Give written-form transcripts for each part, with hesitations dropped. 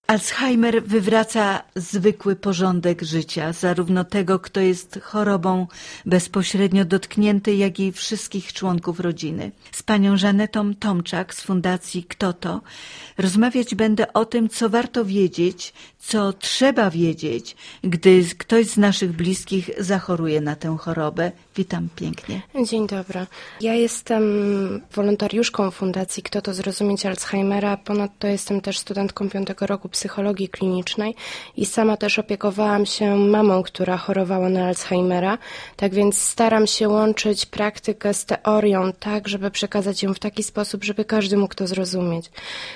Alzheimer wywraca zwykły porządek życia, zarówno tego, kto jest chorobą bezpośrednio dotknięty, jak i wszystkich członków rodziny. Z panią Żanetą Tomczak z Fundacji Kto to? Rozmawiać będę o tym, co warto wiedzieć, co trzeba wiedzieć, gdy ktoś z naszych bliskich zachoruje na tę chorobę. Witam pięknie. Dzień dobry. Ja jestem wolontariuszką Fundacji Kto to? Zrozumieć Alzheimera. Ponadto jestem też studentką 5. roku psychologii klinicznej i sama też opiekowałam się mamą, która chorowała na Alzheimera. Tak więc staram się łączyć praktykę z teorią tak, żeby przekazać ją w taki sposób, żeby każdy mógł to zrozumieć.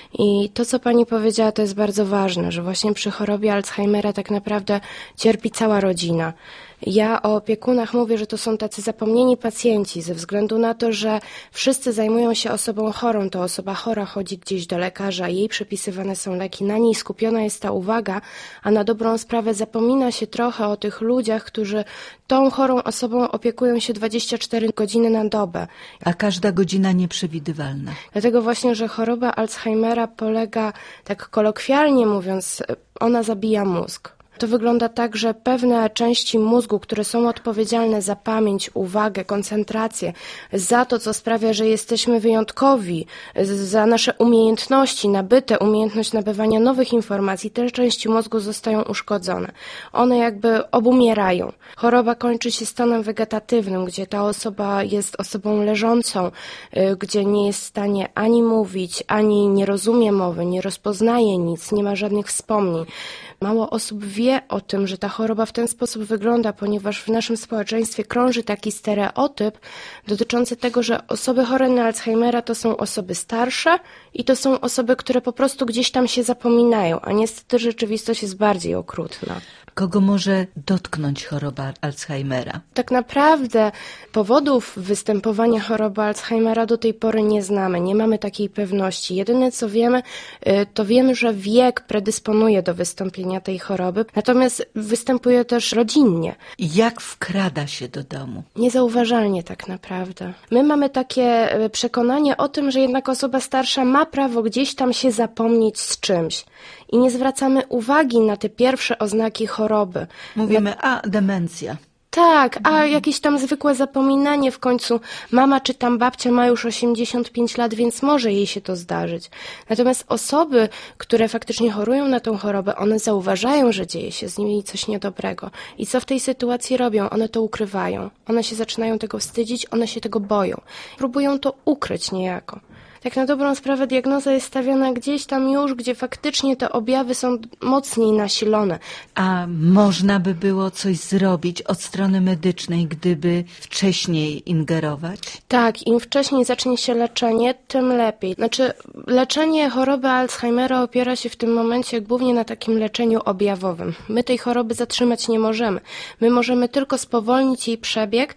I to, co pani powiedziała, to jest bardzo ważne, że właśnie przy chorobie Alzheimera tak naprawdę cierpi cała rodzina. Ja o opiekunach mówię, że to są tacy zapomnieni pacjenci ze względu na to, że wszyscy zajmują się osobą chorą. To osoba chora chodzi gdzieś do lekarza, jej przepisywane są leki, na niej skupiona jest ta uwaga, a na dobrą sprawę zapomina się trochę o tych ludziach, którzy tą chorą osobą opiekują się 24 godziny na dobę. A każda godzina nieprzewidywalna. Dlatego właśnie, że choroba Alzheimera polega, tak kolokwialnie mówiąc, ona zabija mózg. To wygląda tak, że pewne części mózgu, które są odpowiedzialne za pamięć, uwagę, koncentrację, za to, co sprawia, że jesteśmy wyjątkowi, za nasze umiejętności nabyte, umiejętność nabywania nowych informacji, te części mózgu zostają uszkodzone. One jakby obumierają. Choroba kończy się stanem wegetatywnym, gdzie ta osoba jest osobą leżącą, gdzie nie jest w stanie ani mówić, ani nie rozumie mowy, nie rozpoznaje nic, nie ma żadnych wspomnień. Mało osób wie o tym, że ta choroba w ten sposób wygląda, ponieważ w naszym społeczeństwie krąży taki stereotyp dotyczący tego, że osoby chore na Alzheimera to są osoby starsze i to są osoby, które po prostu gdzieś tam się zapominają, a niestety rzeczywistość jest bardziej okrutna. Kogo może dotknąć choroba Alzheimera? Tak naprawdę powodów występowania choroby Alzheimera do tej pory nie znamy, nie mamy takiej pewności. Jedyne co wiemy, to wiemy, że wiek predysponuje do wystąpienia tej choroby, natomiast występuje też rodzinnie. Jak wkrada się do domu? Niezauważalnie tak naprawdę. My mamy takie przekonanie o tym, że jednak osoba starsza ma prawo gdzieś tam się zapomnieć z czymś i nie zwracamy uwagi na te pierwsze oznaki choroby. Mówimy, demencja. Tak, a jakieś tam zwykłe zapominanie, w końcu mama czy tam babcia ma już 85 lat, więc może jej się to zdarzyć. Natomiast osoby, które faktycznie chorują na tą chorobę, one zauważają, że dzieje się z nimi coś niedobrego. I co w tej sytuacji robią? One to ukrywają. One się zaczynają tego wstydzić, one się tego boją. Próbują to ukryć niejako. Tak na dobrą sprawę diagnoza jest stawiana gdzieś tam już, gdzie faktycznie te objawy są mocniej nasilone. A można by było coś zrobić od strony medycznej, gdyby wcześniej ingerować? Tak, im wcześniej zacznie się leczenie, tym lepiej. Leczenie choroby Alzheimera opiera się w tym momencie głównie na takim leczeniu objawowym. My tej choroby zatrzymać nie możemy. My możemy tylko spowolnić jej przebieg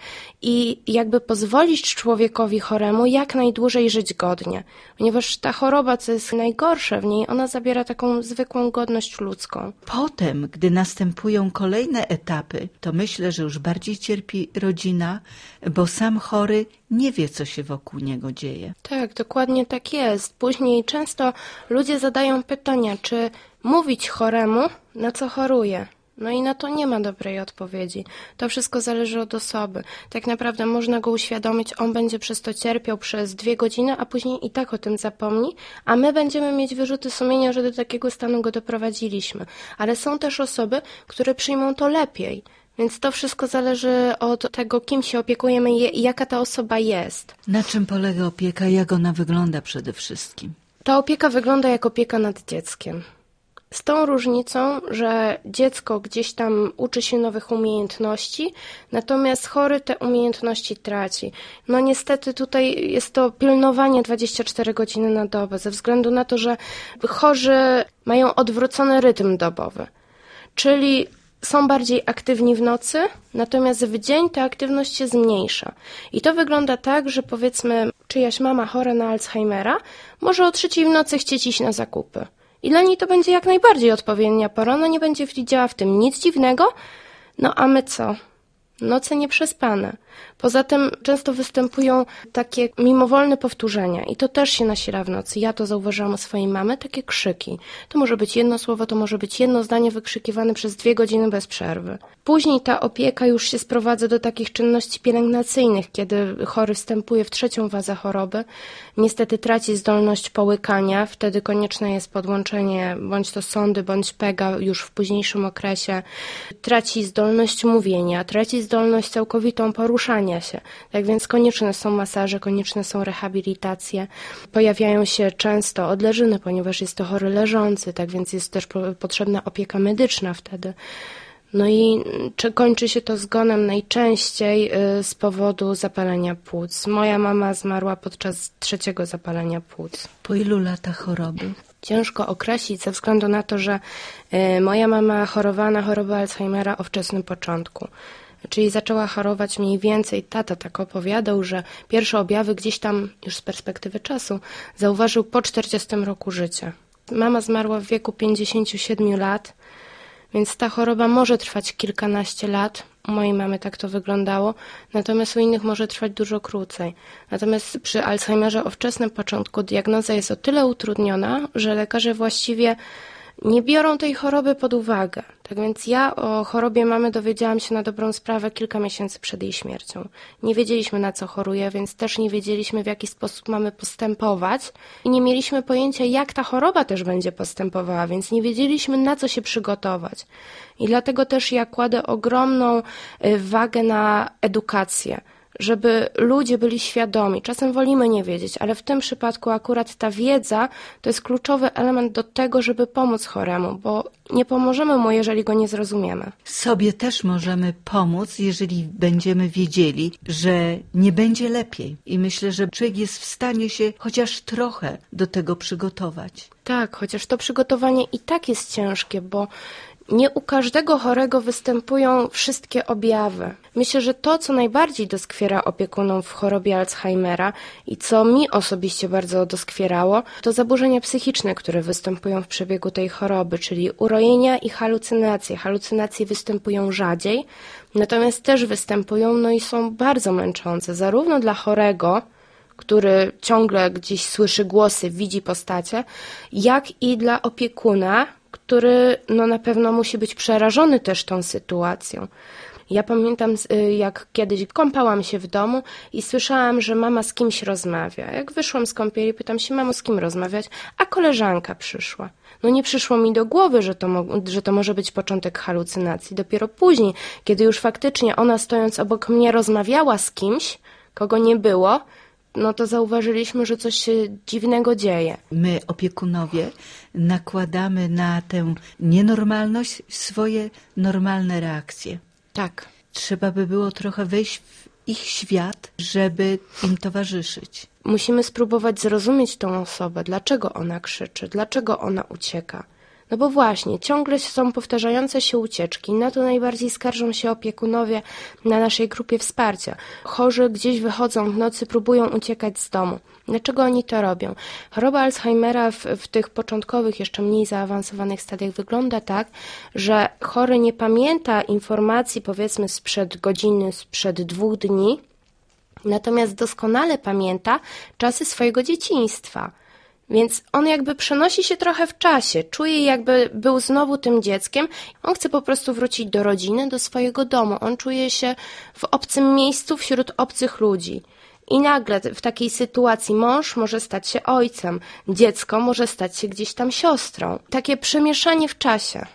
i jakby pozwolić człowiekowi choremu jak najdłużej żyć godnie. Ponieważ ta choroba, co jest najgorsze w niej, ona zabiera taką zwykłą godność ludzką. Potem, gdy następują kolejne etapy, to myślę, że już bardziej cierpi rodzina, bo sam chory nie wie, co się wokół niego dzieje. Tak, dokładnie tak jest. Później często ludzie zadają pytania, czy mówić choremu, na co choruje. No i na to nie ma dobrej odpowiedzi. To wszystko zależy od osoby. Tak naprawdę można go uświadomić, on będzie przez to cierpiał przez 2 godziny, a później i tak o tym zapomni, a my będziemy mieć wyrzuty sumienia, że do takiego stanu go doprowadziliśmy. Ale są też osoby, które przyjmą to lepiej. Więc to wszystko zależy od tego, kim się opiekujemy i jaka ta osoba jest. Na czym polega opieka? Jak ona wygląda przede wszystkim? Ta opieka wygląda jak opieka nad dzieckiem. Z tą różnicą, że dziecko gdzieś tam uczy się nowych umiejętności, natomiast chory te umiejętności traci. No niestety tutaj jest to pilnowanie 24 godziny na dobę, ze względu na to, że chorzy mają odwrócony rytm dobowy. Czyli są bardziej aktywni w nocy, natomiast w dzień ta aktywność się zmniejsza. I to wygląda tak, że powiedzmy czyjaś mama chora na Alzheimera może o 3:00 w nocy chcieć iść na zakupy. I dla niej to będzie jak najbardziej odpowiednia pora, ona nie będzie widziała w tym nic dziwnego, no a my co? Noce nieprzespane. Poza tym często występują takie mimowolne powtórzenia i to też się nasila w nocy. Ja to zauważyłam u swojej mamy, takie krzyki. To może być jedno słowo, to może być jedno zdanie wykrzykiwane przez 2 godziny bez przerwy. Później ta opieka już się sprowadza do takich czynności pielęgnacyjnych, kiedy chory wstępuje w 3. fazę choroby. Niestety traci zdolność połykania, wtedy konieczne jest podłączenie bądź to sondy, bądź PEGA już w późniejszym okresie. Traci zdolność mówienia, traci zdolność całkowitą poruszania się. Tak więc konieczne są masaże, konieczne są rehabilitacje. Pojawiają się często odleżyny, ponieważ jest to chory leżący, tak więc jest też potrzebna opieka medyczna wtedy. No i kończy się to zgonem najczęściej z powodu zapalenia płuc. Moja mama zmarła podczas 3. zapalenia płuc. Po ilu latach choroby? Ciężko określić ze względu na to, że moja mama chorowała na chorobę Alzheimera o wczesnym początku. Czyli zaczęła chorować mniej więcej, tata tak opowiadał, że pierwsze objawy gdzieś tam już z perspektywy czasu zauważył po 40 roku życia. Mama zmarła w wieku 57 lat, więc ta choroba może trwać kilkanaście lat. U mojej mamy tak to wyglądało, natomiast u innych może trwać dużo krócej. Natomiast przy Alzheimerze o wczesnym początku diagnoza jest o tyle utrudniona, że lekarze właściwie nie biorą tej choroby pod uwagę. Tak więc ja o chorobie mamy dowiedziałam się na dobrą sprawę kilka miesięcy przed jej śmiercią. Nie wiedzieliśmy, na co choruje, więc też nie wiedzieliśmy, w jaki sposób mamy postępować i nie mieliśmy pojęcia, jak ta choroba też będzie postępowała, więc nie wiedzieliśmy, na co się przygotować. I dlatego też ja kładę ogromną wagę na edukację, żeby ludzie byli świadomi. Czasem wolimy nie wiedzieć, ale w tym przypadku akurat ta wiedza to jest kluczowy element do tego, żeby pomóc choremu, bo nie pomożemy mu, jeżeli go nie zrozumiemy. Sobie też możemy pomóc, jeżeli będziemy wiedzieli, że nie będzie lepiej. I myślę, że człowiek jest w stanie się chociaż trochę do tego przygotować. Tak, chociaż to przygotowanie i tak jest ciężkie, bo nie u każdego chorego występują wszystkie objawy. Myślę, że to, co najbardziej doskwiera opiekunom w chorobie Alzheimera i co mi osobiście bardzo doskwierało, to zaburzenia psychiczne, które występują w przebiegu tej choroby, czyli urojenia i halucynacje. Halucynacje występują rzadziej, natomiast też występują, no i są bardzo męczące, zarówno dla chorego, który ciągle gdzieś słyszy głosy, widzi postacie, jak i dla opiekuna, który na pewno musi być przerażony też tą sytuacją. Ja pamiętam, jak kiedyś kąpałam się w domu i słyszałam, że mama z kimś rozmawia. Jak wyszłam z kąpieli, pytam się, mamo, z kim rozmawiać? A koleżanka przyszła. Nie przyszło mi do głowy, że to może być początek halucynacji. Dopiero później, kiedy już faktycznie ona stojąc obok mnie rozmawiała z kimś, kogo nie było, to zauważyliśmy, że coś się dziwnego dzieje. My, opiekunowie, nakładamy na tę nienormalność swoje normalne reakcje. Tak. Trzeba by było trochę wejść w ich świat, żeby im towarzyszyć. Musimy spróbować zrozumieć tą osobę, dlaczego ona krzyczy, dlaczego ona ucieka. Bo właśnie, ciągle są powtarzające się ucieczki. Na to najbardziej skarżą się opiekunowie na naszej grupie wsparcia. Chorzy gdzieś wychodzą w nocy, próbują uciekać z domu. Dlaczego oni to robią? Choroba Alzheimera w tych początkowych, jeszcze mniej zaawansowanych stadiach wygląda tak, że chory nie pamięta informacji, powiedzmy, sprzed godziny, sprzed 2 dni, natomiast doskonale pamięta czasy swojego dzieciństwa. Więc on jakby przenosi się trochę w czasie, czuje jakby był znowu tym dzieckiem. On chce po prostu wrócić do rodziny, do swojego domu. On czuje się w obcym miejscu wśród obcych ludzi. I nagle w takiej sytuacji mąż może stać się ojcem, dziecko może stać się gdzieś tam siostrą. Takie przemieszanie w czasie.